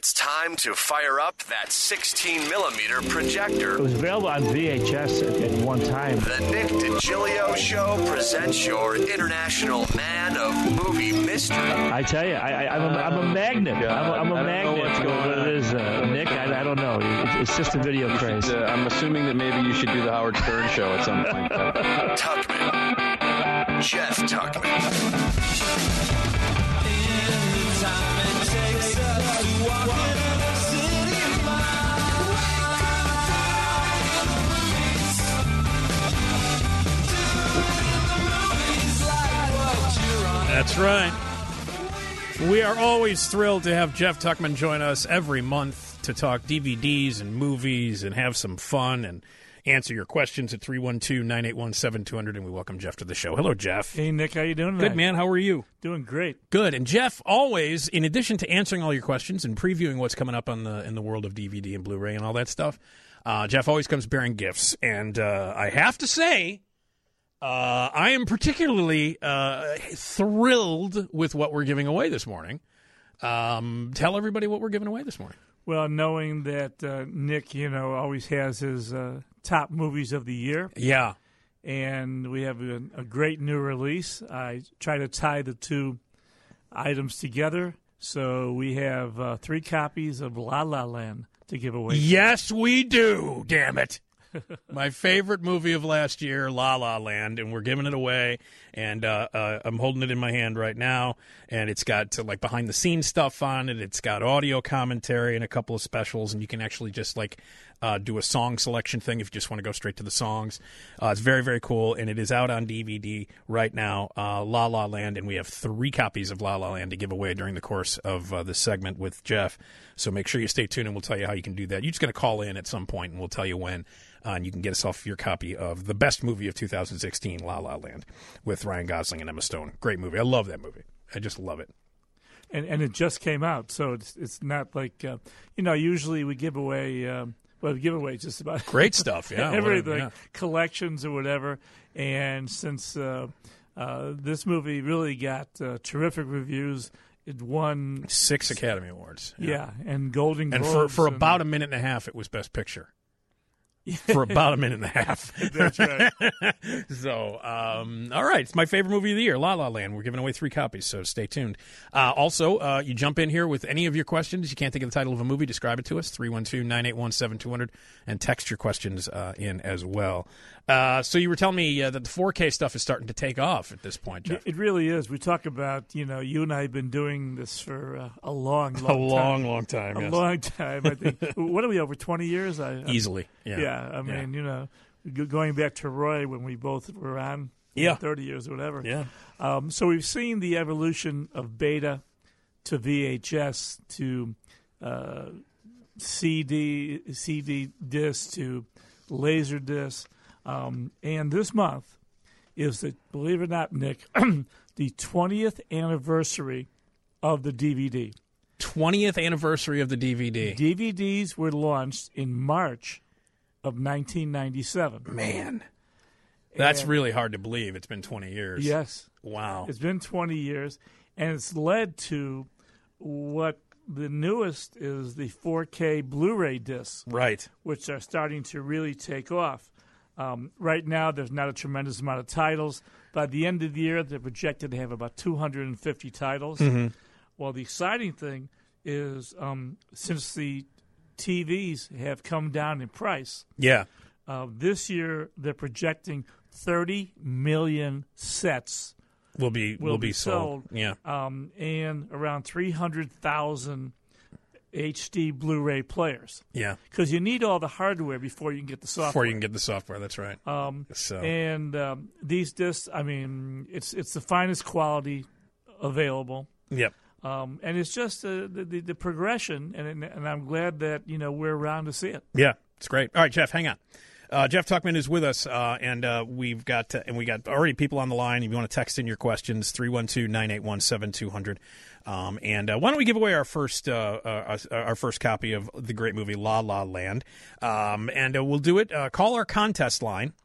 It's time to fire up that 16-millimeter projector. It was available on VHS at one time. The Nick DiGilio Show presents your international man of movie mystery. I tell you, I'm a magnet. I'm a magnet. What it is, Nick, I don't know. It's just a video craze. I'm assuming that maybe you should do the Howard Stern show at some point. Tuckman. Jeff Tuckman. That's right. We are always thrilled to have Jeff Tuckman join us every month to talk DVDs and movies and have some fun and answer your questions at 312-981-7200, and we welcome Jeff to the show. Hello, Jeff. Hey, Nick. How you doing tonight? Good, man. How are you? Doing great. Good. And Jeff, always, in addition to answering all your questions and previewing what's coming up in the world of DVD and Blu-ray and all that stuff, Jeff always comes bearing gifts. And I have to say, I am particularly thrilled with what we're giving away this morning. Tell everybody what we're giving away this morning. Well, knowing that Nick, always has his top movies of the year. Yeah. And we have a great new release. I try to tie the two items together. So we have 3 copies of La La Land to give away. Yes, we do. Damn it. My favorite movie of last year, La La Land, and we're giving it away. And I'm holding it in my hand right now, and it's got behind-the-scenes stuff on it. It's got audio commentary and a couple of specials, and you can actually just do a song selection thing if you just want to go straight to the songs. It's very, very cool, and it is out on DVD right now, La La Land, and we have 3 copies of La La Land to give away during the course of this segment with Jeff. So make sure you stay tuned, and we'll tell you how you can do that. You're just going to call in at some point, and we'll tell you when. And you can get yourself your copy of the best movie of 2016, La La Land, with Ryan Gosling and Emma Stone. Great movie. I love that movie. I just love it. And it just came out, so it's not like usually we give away. We give away just about great stuff. Yeah, everything, collections or whatever. And since this movie really got terrific reviews. It won 6 Academy Awards. Yeah, and Golden Globes. And for about a minute and a half, it was Best Picture. For about a minute and a half. That's right. So, all right. It's my favorite movie of the year, La La Land. We're giving away 3 copies, so stay tuned. Also, you jump in here with any of your questions. You can't think of the title of a movie, describe it to us, 312-981-7200, and text your questions in as well. So you were telling me that the 4K stuff is starting to take off at this point, Jeff. It really is. We talk about, you and I have been doing this for a long time. Long time, yes. A long time, I think. What are we, over 20 years? Easily, yeah. Yeah, I mean, going back to Roy when we both were on 30 years or whatever. Yeah. So we've seen the evolution of beta to VHS to CD disc to laser disc. And this month is, believe it or not, Nick, the 20th anniversary of the DVD. 20th anniversary of the DVD. DVDs were launched in March of 1997. Man, that's really hard to believe. It's been 20 years. Yes. Wow. It's been 20 years, and it's led to what the newest is the 4K Blu-ray discs. Right. Which are starting to really take off. Right now, there's not a tremendous amount of titles. By the end of the year, they're projected to have about 250 titles. Mm-hmm. Well, the exciting thing is since the TVs have come down in price, this year they're projecting 30 million sets will be sold. Yeah, and around 300,000 HD Blu-ray players. Yeah, because you need all the hardware before you can get the software. Before you can get the software, that's right. And these discs, I mean, it's the finest quality available. Yep. And it's just the progression, and I'm glad that we're around to see it. Yeah, it's great. All right, Jeff, hang on. Jeff Tuckman is with us, and we got already people on the line. If you want to text in your questions, 312-981-7200. And why don't we give away our first copy of the great movie La La Land? And we'll do it. Call our contest line.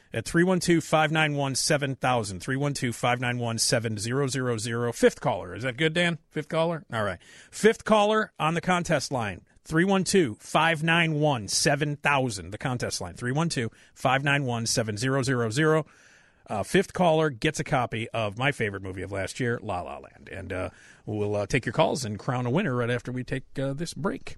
at 312-591-7000, 312-591-7000. Fifth caller. Is that good, Dan? Fifth caller? All right. Fifth caller on the contest line, 312-591-7000, the contest line, 312-591-7000. Fifth caller gets a copy of my favorite movie of last year, La La Land. And we'll take your calls and crown a winner right after we take this break.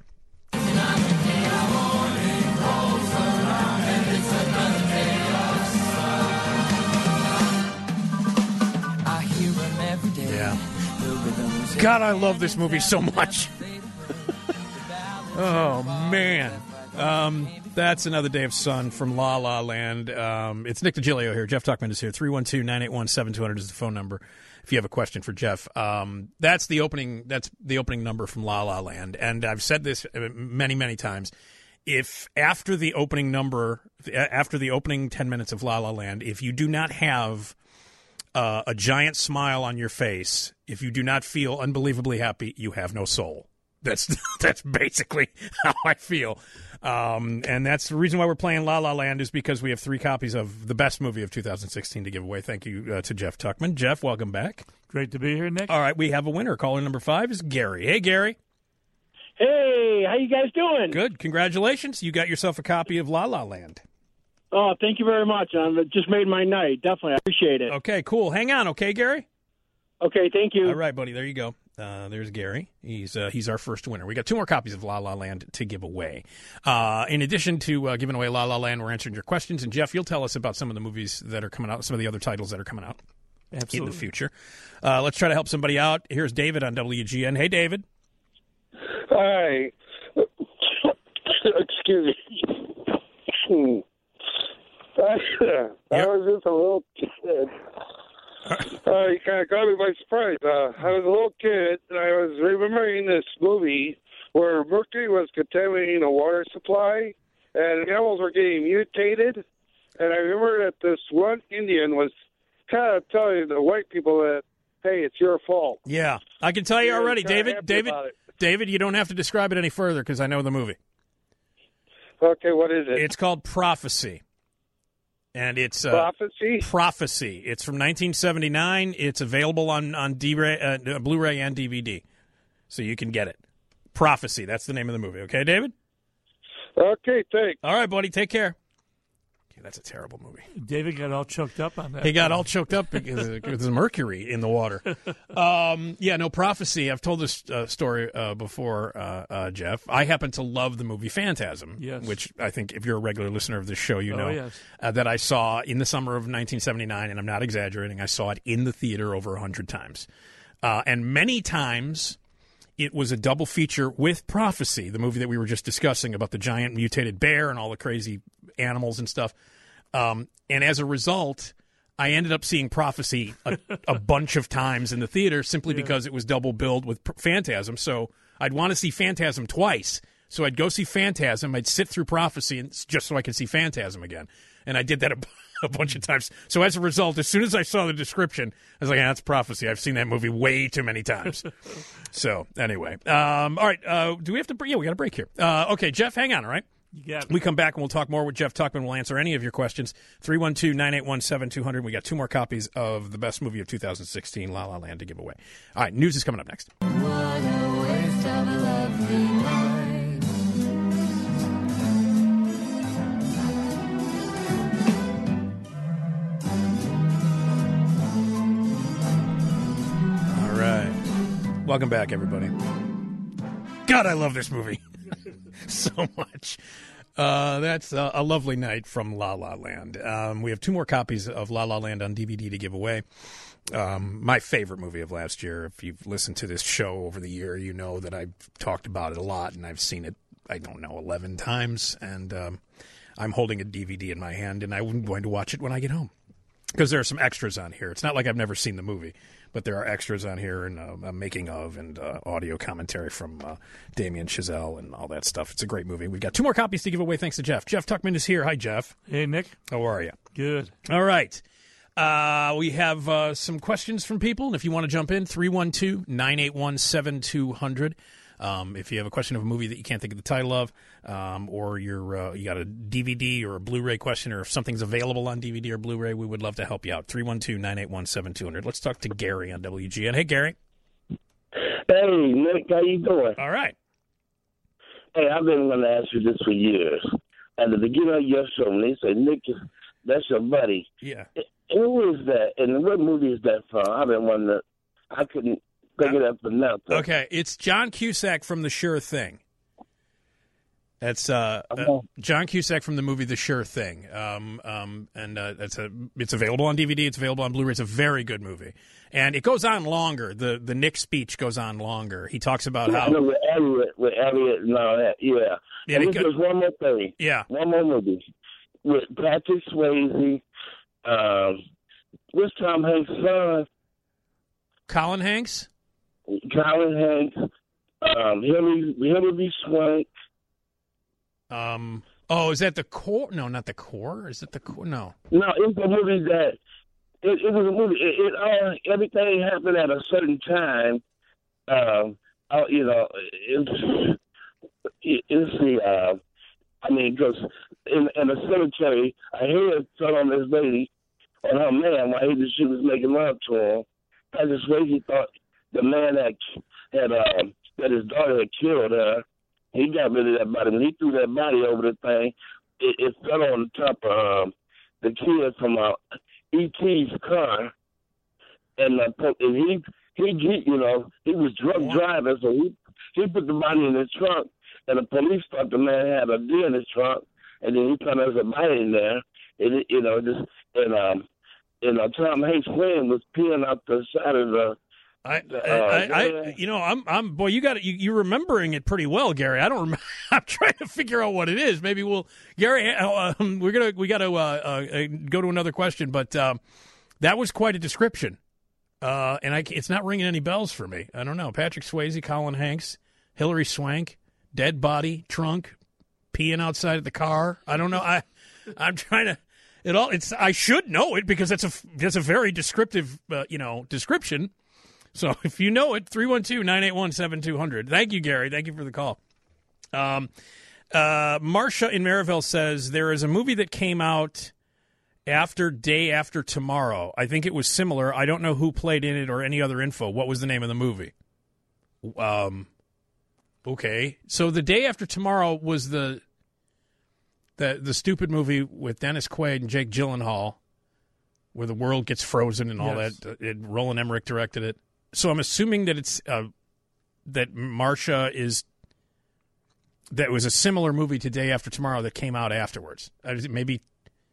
Yeah. God, I love this movie so much. Oh, man. That's Another Day of Sun from La La Land. It's Nick DiGilio here. Jeff Tuckman is here. 312-981-7200 is the phone number if you have a question for Jeff. That's the opening number from La La Land. And I've said this many, many times. If after the opening 10 minutes of La La Land, if you do not have a giant smile on your face, if you do not feel unbelievably happy, you have no soul. That's basically how I feel. And that's the reason why we're playing La La Land, is because we have 3 copies of the best movie of 2016 to give away. Thank you to Jeff Tuckman. Jeff, welcome back. Great to be here, Nick. All right, we have a winner. Caller number 5 is Gary. Hey, Gary. Hey, how you guys doing? Good. Congratulations. You got yourself a copy of La La Land. Oh, thank you very much. It just made my night. Definitely. I appreciate it. Okay, cool. Hang on, okay, Gary? Okay, thank you. All right, buddy. There you go. There's Gary. He's our first winner. We got 2 more copies of La La Land to give away. In addition to giving away La La Land, we're answering your questions. And, Jeff, you'll tell us about some of the movies that are coming out, some of the other titles that are coming out in the future. Let's try to help somebody out. Here's David on WGN. Hey, David. Hi. Excuse me. I was just a little kid. You kind of caught me by surprise. I was a little kid, and I was remembering this movie where mercury was contaminating a water supply, and animals were getting mutated. And I remember that this one Indian was kind of telling the white people that, hey, it's your fault. Yeah, I can tell you already, David, you don't have to describe it any further because I know the movie. Okay, what is it? It's called Prophecy. And it's Prophecy? Prophecy. It's from 1979. It's available on Blu-ray and DVD, so you can get it. Prophecy. That's the name of the movie. Okay, David? Okay, thanks. All right, buddy. Take care. That's a terrible movie. David got all choked up on that. He got all choked up because there's mercury in the water. Prophecy. I've told this story before, Jeff. I happen to love the movie Phantasm, which I think if you're a regular listener of this show, you know that I saw in the summer of 1979, and I'm not exaggerating. I saw it in the theater over 100 times. And many times it was a double feature with Prophecy, the movie that we were just discussing about the giant mutated bear and all the crazy animals and stuff. And as a result, I ended up seeing Prophecy a bunch of times in the theater simply because it was double billed with Phantasm. So I'd want to see Phantasm twice. So I'd go see Phantasm. I'd sit through Prophecy just so I could see Phantasm again. And I did that a bunch of times. So as a result, as soon as I saw the description, I was like, that's Prophecy. I've seen that movie way too many times. So anyway. All right. Do we have to break? Yeah, we got a break here. Okay, Jeff, hang on, all right? You got it. We come back and we'll talk more with Jeff Tuckman. We'll answer any of your questions. 312-981-7200. We got 2 more copies of the best movie of 2016, La La Land, to give away. All right, news is coming up next. What a waste of a lovely night. All right. Welcome back, everybody. God, I love this movie so much. That's a lovely night from La La Land. We have 2 more copies of La La Land on DVD to give away. My favorite movie of last year. If you've listened to this show over the year, you know that I've talked about it a lot, and I've seen it, 11 times. And I'm holding a DVD in my hand, and I'm going to watch it when I get home. Because there are some extras on here. It's not like I've never seen the movie, but there are extras on here and a making of and audio commentary from Damien Chazelle and all that stuff. It's a great movie. We've got 2 more copies to give away thanks to Jeff. Jeff Tuckman is here. Hi, Jeff. Hey, Nick. How are you? Good. All right. We have some questions from people, and if you want to jump in, 312-981-7200. If you have a question of a movie that you can't think of the title of, or you got a DVD or a Blu-ray question, or if something's available on DVD or Blu-ray, we would love to help you out. 312-981-7200. Let's talk to Gary on WGN. Hey, Gary. Hey, Nick, how you doing? All right. Hey, I've been going to ask you this for years. At the beginning of your show, when they say, Nick, that's your buddy. Yeah. Who is that, and what movie is that from? I've been wondering. I couldn't think of that for nothing. Okay, it's John Cusack from The Sure Thing. That's John Cusack from the movie The Sure Thing. It's available on DVD. It's available on Blu-ray. It's a very good movie, and it goes on longer. The Nick speech goes on longer. He talks about how with Elliot and all that. Yeah. And there's one more thing. Yeah. One more movie with Patrick Swayze. What's Tom Hanks' son? Colin Hanks. Colin Hanks. Hilary Swank. Is that The Core? No, not The Core. Is it The Core? No. No, it's a movie that it was a movie. Everything happened at a certain time. Because in a cemetery, a head fell on this lady, on her man, while she was making love to him. Patrick Swayze thought the man that his daughter had killed her. He got rid of that body. When he threw that body over the thing, it fell on top of the kid from E.T.'s car, and he was drunk driving, so he put the body in his trunk, and the police thought the man had a deer in his trunk, and then he put a body in there, and Tom Hanks' friend was peeing out the side of the. You're remembering it pretty well, Gary. I don't remember. I'm trying to figure out what it is. Maybe Gary. We got to go to another question, but that was quite a description, and it's not ringing any bells for me. I don't know. Patrick Swayze, Colin Hanks, Hilary Swank, dead body, trunk, peeing outside of the car. I don't know. I'm trying to. I should know it because that's a very descriptive description. So if you know it, 312-981-7200. Thank you, Gary. Thank you for the call. Marcia in Maryville says there is a movie that came out after Day After Tomorrow. I think it was similar. I don't know who played in it or any other info. What was the name of the movie? Okay. So the Day After Tomorrow was the stupid movie with Dennis Quaid and Jake Gyllenhaal where the world gets frozen and all that. Roland Emmerich directed it. So I'm assuming that it's that Marcia that was a similar movie to Day After Tomorrow that came out afterwards. Maybe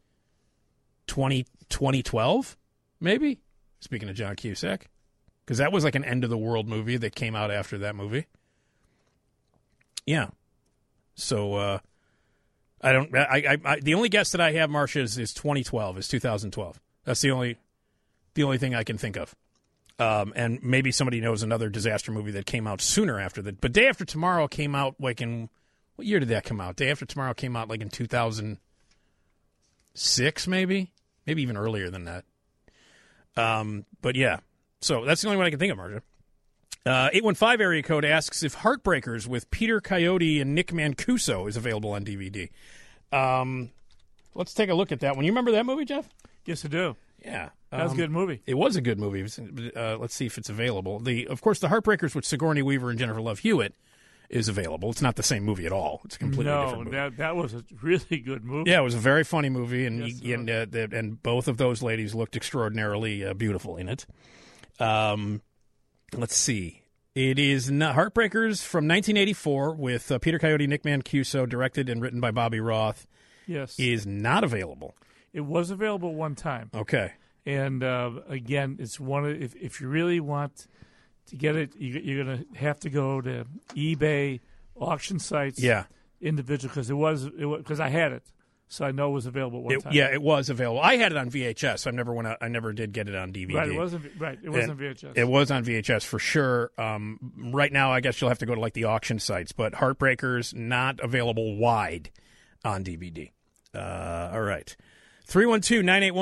2012, maybe? Speaking of John Cusack. Because that was like an end-of-the-world movie that came out after that movie. Yeah. So the only guess that I have, Marcia, is 2012, is 2012. That's the only thing I can think of. And maybe somebody knows another disaster movie that came out sooner after that. But Day After Tomorrow came out like in, what year did that come out? Day After Tomorrow came out like in 2006, maybe even earlier than that. But yeah, so that's the only one I can think of, Marcia. 815 area code asks if Heartbreakers with Peter Coyote and Nick Mancuso is available on DVD. Let's take a look at that one. You remember that movie, Jeff? Yes, I do. Yeah. That was a good movie. It was a good movie. Let's see if it's available. Of course, The Heartbreakers with Sigourney Weaver and Jennifer Love Hewitt is available. It's not the same movie at all. It's a completely different movie. No, that was a really good movie. Yeah, it was a very funny movie, and Yes, and both of those ladies looked extraordinarily beautiful in it. Let's see. It is Heartbreakers from 1984 with Peter Coyote, Nick Mancuso, directed and written by Bobby Roth. Yes. Is not available. It was available one time. Okay. And again, it's one of, if you really want to get it, you're going to have to go to eBay, auction sites, individual, because I had it. So I know it was available one time. Yeah, it was available. I had it on VHS. I never did get it on DVD. Right, it wasn't on VHS. It was on VHS for sure. Right now, I guess you'll have to go to like the auction sites. But Heartbreakers not available wide on DVD. All right,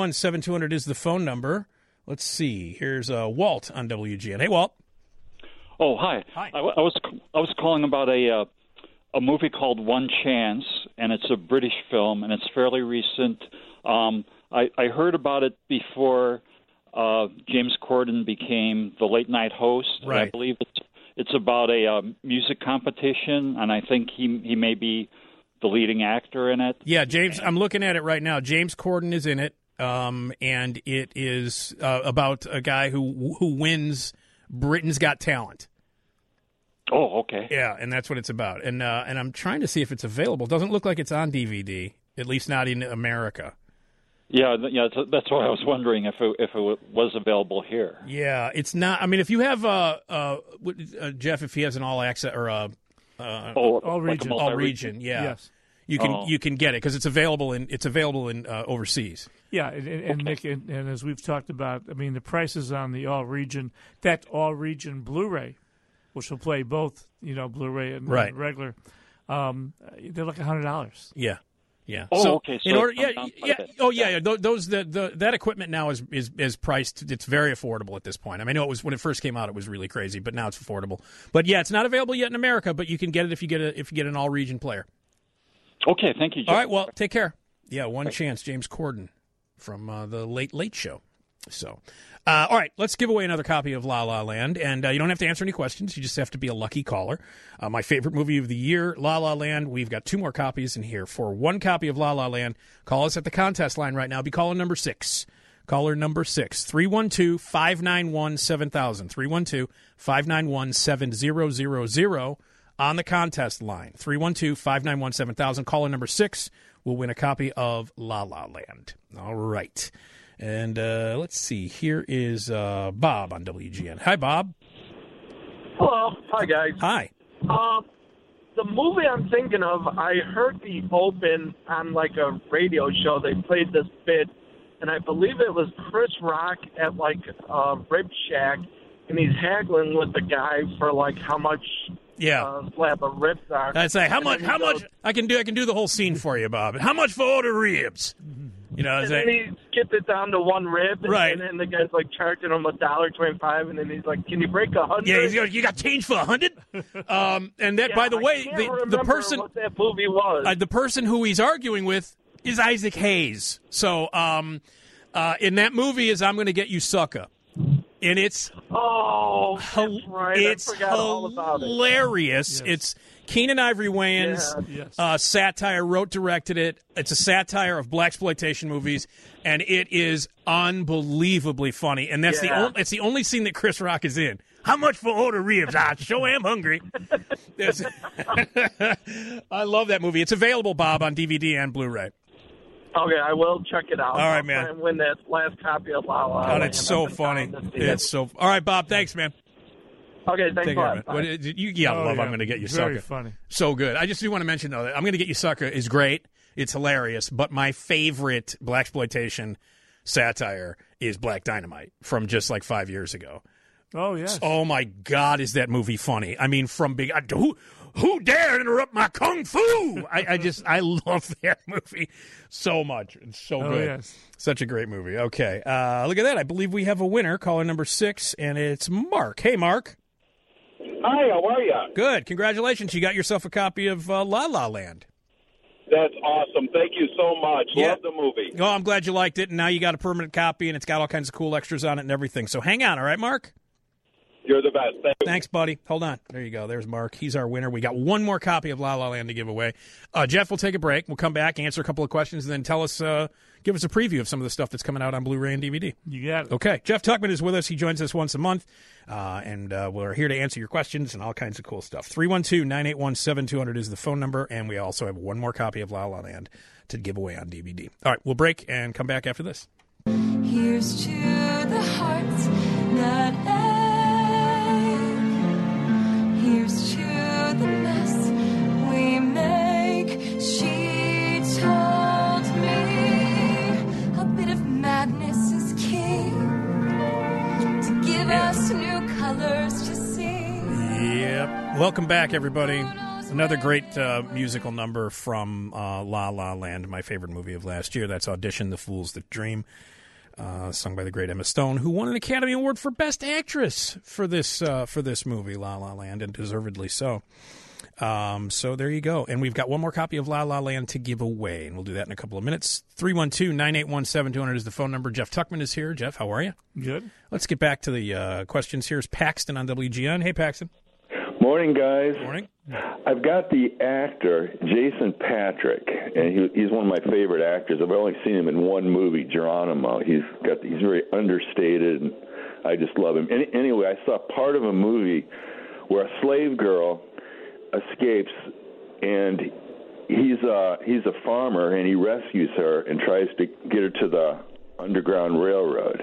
312-981-7200 is the phone number. Let's see. Here's Walt on WGN. Hey, Walt. Oh, hi. Hi. I was calling about a movie called One Chance, and it's a British film, and it's fairly recent. I heard about it before James Corden became the late night host. Right. I believe it's about a music competition, and I think he may be the leading actor in it. Yeah, James. I'm looking at it right now. James Corden is in it, and it is about a guy who wins Britain's Got Talent. Oh, okay. Yeah, and that's what it's about. And I'm trying to see if it's available. It doesn't look like it's on DVD, at least not in America. Yeah. That's why I was wondering if it was available here. Yeah, it's not. I mean, if you have Jeff, if he has an all access or all region, all region, yeah, yes, you can get it because it's available in overseas. Yeah, and Nick, and as we've talked about, I mean, the prices on the all region, that all region Blu-ray, which will play both, Blu-ray and regular, they're like $100. Yeah. Oh, so okay. So in order, those that equipment now is priced. It's very affordable at this point. I mean, I know it was when it first came out, it was really crazy, but now it's affordable. But yeah, it's not available yet in America, but you can get it if you get an all region player. Okay, thank you, Jeff. All right, well, take care. Yeah, One Chance, James Corden from the Late Show. So, all right, let's give away another copy of La La Land, and you don't have to answer any questions. You just have to be a lucky caller. My favorite movie of the year, La La Land. We've got 2 more copies in here. For 1 copy of La La Land, call us at the contest line right now. Be caller number 6. Caller number 6, 312-591-7000. 312-591-7000 on the contest line. 312-591-7000. Caller number 6 will win a copy of La La Land. All right. And let's see. Here is Bob on WGN. Hi, Bob. Hello. Hi, guys. Hi. The movie I'm thinking of, I heard the open on like a radio show. They played this bit, and I believe it was Chris Rock at like a Rib Shack, and he's haggling with the guy for like how much slab of ribs are. I'd say how much I can do the whole scene for you, Bob. How much for all the ribs? And then he skipped it down to 1 rib, right? And then the guy's like charging him $1.25, and then he's like, "Can you break 100?" Yeah, he's like, "You got change for 100?" And that, by the way, the person what that movie was. The person who he's arguing with is Isaac Hayes. So, in that movie is "I'm Going to Get You, Sucker," and it's that's right. It's I forgot all about it. Hilarious. Yes. It's Keenan Ivory Wayans, satire, wrote, directed it. It's a satire of blaxploitation movies, and it is unbelievably funny. And that's it's the only scene that Chris Rock is in. How much for all the ribs? I sure am hungry. I love that movie. It's available, Bob, on DVD and Blu-ray. Okay, I will check it out. All right, man. I'll try and win that last copy of La La God, Land. it's so funny. It's so. All right, Bob. Thanks, man. Okay, thanks a lot. I'm going to Get You, Sucker. Very funny. So good. I just do want to mention, though, that I'm Going to Get You, Sucker is great. It's hilarious. But my favorite blaxploitation satire is Black Dynamite from just like 5 years ago. Oh, yes. Oh, my God, is that movie funny. I mean, from big... Who dare interrupt my kung fu? I love that movie so much. It's so good. Yes. Such a great movie. Okay. Look at that. I believe we have a winner, caller number 6, and it's Mark. Hey, Mark. Hi, how are you? Good. Congratulations. You got yourself a copy of La La Land. That's awesome. Thank you so much. Yeah. Love the movie. Oh, I'm glad you liked it, and now you got a permanent copy, and it's got all kinds of cool extras on it and everything. So hang on, all right, Mark? You're the best. Thank you. Thanks, buddy. Hold on. There you go. There's Mark. He's our winner. We got 1 more copy of La La Land to give away. Jeff, we'll take a break. We'll come back, answer a couple of questions, and then give us a preview of some of the stuff that's coming out on Blu-ray and DVD. You got it. Okay. Jeff Tuckman is with us. He joins us once a month, and we're here to answer your questions and all kinds of cool stuff. 312-981-7200 is the phone number, and we also have 1 more copy of La La Land to give away on DVD. All right. We'll break and come back after this. Here's to the hearts that ache. Here's to the mess we make. She told me a bit of madness is king, to give us new colors to see. Yep. Welcome back, everybody. Another great musical number from La La Land, my favorite movie of last year. That's Audition, The Fool's That Dream. sung by the great Emma Stone, who won an Academy Award for Best Actress for this movie, La La Land, and deservedly so. So there you go. And we've got one more copy of La La Land to give away, and we'll do that in a couple of minutes. 312-981-7200 is the phone number. Jeff Tuckman is here. Jeff, how are you? Good. Let's get back to the questions. Here's Paxton on WGN. Hey, Paxton. Morning, guys. Morning. I've got the actor, Jason Patrick, and he's one of my favorite actors. I've only seen him in one movie, Geronimo. He's very understated, and I just love him. Anyway, I saw part of a movie where a slave girl escapes, and he's a farmer, and he rescues her and tries to get her to the Underground Railroad.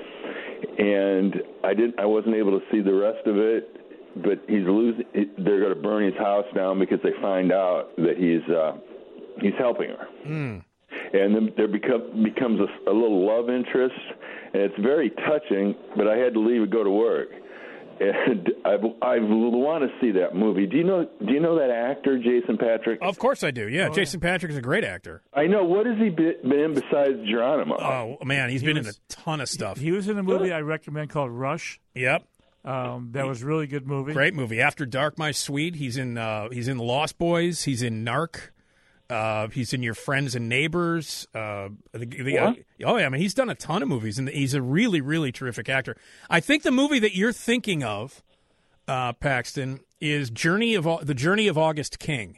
And I wasn't able to see the rest of it, but they're going to burn his house down because they find out that he's helping her. And then there becomes a little love interest, and it's very touching, but I had to leave and go to work. And I want to see that movie. Do you know that actor, Jason Patrick? Of course I do. Yeah, Jason Patrick is a great actor. I know. What has he been in besides Geronimo? Oh man, he's been in a ton of stuff. He was in a movie I recommend called Rush. Yep. That was a really good movie. Great movie. After Dark, My Sweet. He's in The Lost Boys. He's in Narc. He's in Your Friends and Neighbors. I mean, he's done a ton of movies, and he's a really, really terrific actor. I think the movie that you're thinking of, Paxton, is The Journey of August King.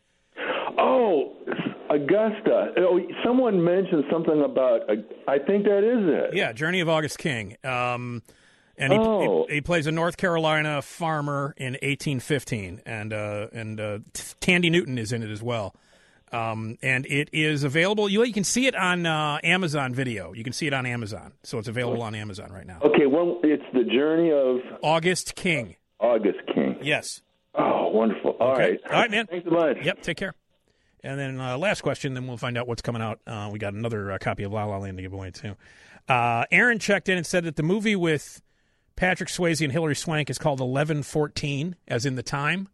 Oh, Augusta. Oh, someone mentioned something about. I think that is it. Yeah, Journey of August King. And he plays a North Carolina farmer in 1815, and Tandy Newton is in it as well. And it is available. You can see it on Amazon Video. You can see it on Amazon, so it's available on Amazon right now. Okay, well, it's The Journey of August King. August King. Yes. Oh, wonderful. All right, man. Thanks a bunch. Yep. Take care. And then last question, then we'll find out what's coming out. We got another copy of La La Land to give away too. Aaron checked in and said that the movie with Patrick Swayze and Hilary Swank is called 1114, as in the time.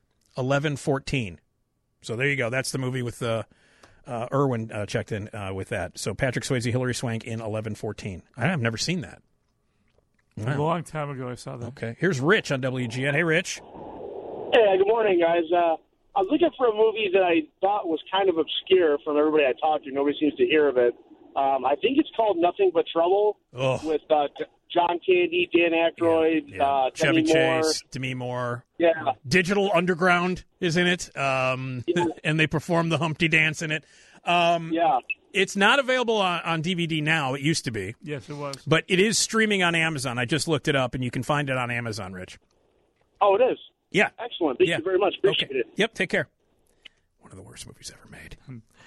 1114. So there you go. That's the movie with Irwin checked in with that. So Patrick Swayze, Hilary Swank in 1114. I've never seen that. Wow. A long time ago I saw that. Okay. Here's Rich on WGN. Hey, Rich. Hey, good morning, guys. I was looking for a movie that I thought was kind of obscure from everybody I talked to. Nobody seems to hear of it. I think it's called Nothing But Trouble with John Candy, Dan Aykroyd, Chevy Demi Moore. Chase, Demi Moore. Yeah. Digital Underground is in it, and they perform the Humpty Dance in it. It's not available on DVD now. It used to be. Yes, it was. But it is streaming on Amazon. I just looked it up, and you can find it on Amazon, Rich. Oh, it is? Yeah. Excellent. Thank you very much. Appreciate it. Yep, take care. One of the worst movies ever made.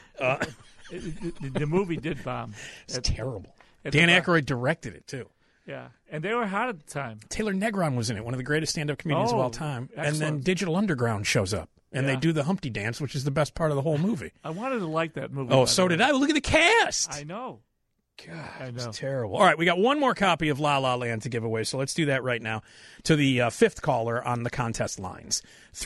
The movie did bomb. It's terrible. Dan Aykroyd directed it, too. Yeah, and they were hot at the time. Taylor Negron was in it, one of the greatest stand-up comedians of all time. Excellent. And then Digital Underground shows up, and they do the Humpty Dance, which is the best part of the whole movie. I wanted to like that movie. Oh, so did I. Look at the cast. I know. God, it's terrible. All right, we got one more copy of La La Land to give away, so let's do that right now to the fifth caller on the contest lines.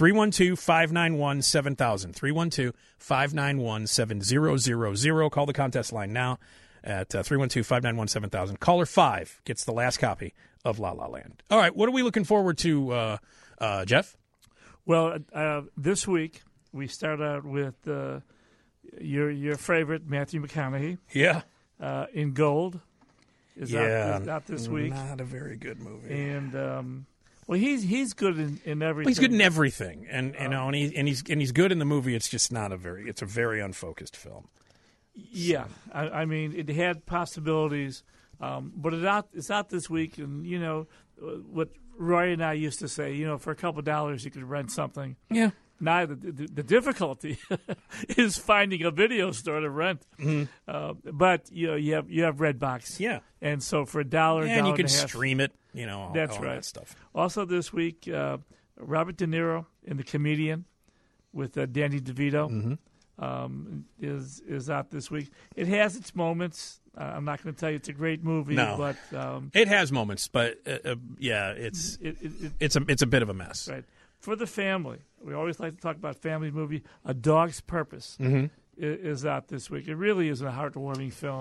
312-591-7000. 312-591-7000. Call the contest line now at 312-591-7000. Caller 5 gets the last copy of La La Land. All right, what are we looking forward to, Jeff? Well, this week we start out with your favorite, Matthew McConaughey. Yeah. In Gold is out this week. Not a very good movie. And well, he's good in everything. He's good in everything, and he's good in the movie. It's just not it's a very unfocused film. Yeah, I mean, it had possibilities, but it's out this week, and you know what Roy and I used to say. You know, for a couple of dollars, you could rent something. Yeah. Now the difficulty is finding a video store to rent. Mm-hmm. But you have Redbox. Yeah. And so for $1, and you can $1.50, stream it. You know, that's all right. That stuff. Also this week, Robert De Niro in The Comedian with Danny DeVito is out this week. It has its moments. I'm not going to tell you it's a great movie, but it has moments. But it's a bit of a mess. Right. For the family, we always like to talk about family movie. A Dog's Purpose is out this week. It really is a heartwarming film.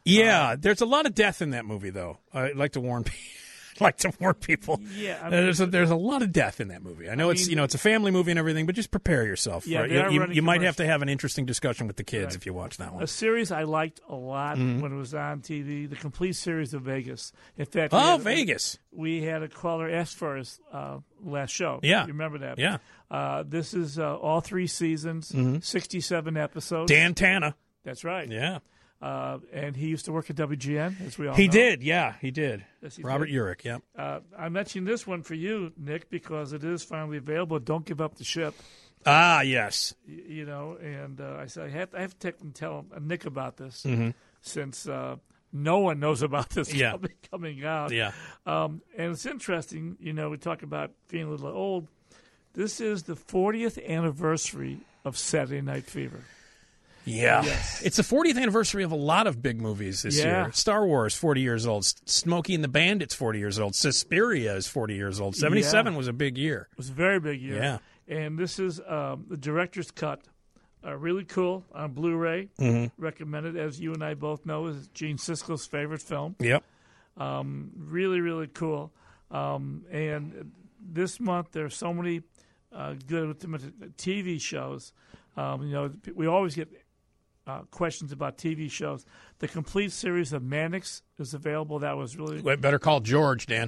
Yeah, there's a lot of death in that movie, though. I'd like to warn people. Yeah, I mean, there's a lot of death in that movie. I know it's a family movie and everything, but just prepare yourself. Yeah, right? You might have to have an interesting discussion with the kids if you watch that one. A series I liked a lot when it was on TV, the complete series of Vegas. In fact, Vegas. We had a caller ask for us last show. Yeah, you remember that? Yeah. This is all 3 seasons, 67 episodes. Dan Tana. That's right. Yeah. And he used to work at WGN, as we all know. He did, yeah, he did. Yes, Robert Urich, yeah. I mentioned this one for you, Nick, because it is finally available. Don't give up the ship. Ah, yes. And I said I have to tell Nick about this since no one knows about this coming out. Yeah. And it's interesting, we talk about being a little old. This is the 40th anniversary of Saturday Night Fever. Yeah. Yes. It's the 40th anniversary of a lot of big movies this year. Star Wars, 40 years old. Smokey and the Bandit's 40 years old. Suspiria is 40 years old. 77 was a big year. It was a very big year. Yeah. And this is the director's cut. Really cool on Blu-ray. Recommended, as you and I both know, is Gene Siskel's favorite film. Yep. Really, really cool. And this month there are so many good TV shows. We always get questions about TV shows. The complete series of Mannix is available. That was really... Better call George, Dan.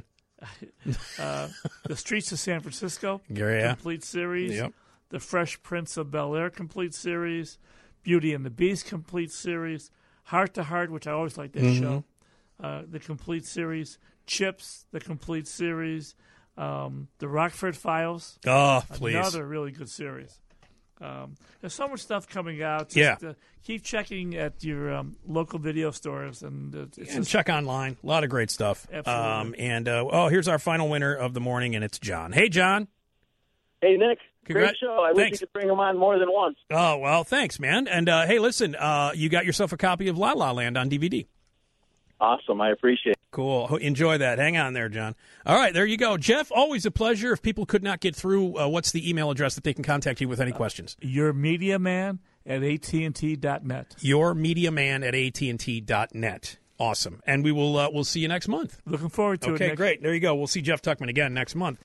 The Streets of San Francisco, complete series. Yep. The Fresh Prince of Bel-Air complete series. Beauty and the Beast complete series. Heart to Heart, which I always like that show. The complete series. Chips, the complete series. The Rockford Files. Oh, please. Another really good series. There's so much stuff coming out. Just, keep checking at your local video stores and check online. A lot of great stuff. Absolutely. Here's our final winner of the morning, and it's John. Hey, John. Hey, Nick. Great show. I wish you could bring them on more than once. Oh, well, thanks, man. And hey, listen, you got yourself a copy of La La Land on DVD. Awesome. I appreciate it. Cool. Enjoy that. Hang on there, John. All right, there you go. Jeff, always a pleasure. If people could not get through, what's the email address that they can contact you with any questions? yourmediaman@AT&T.net. yourmediaman@AT&T.net. Awesome. And we'll see you next month. Looking forward to it, Okay, Nick. great. There you go. We'll see Jeff Tuchman again next month.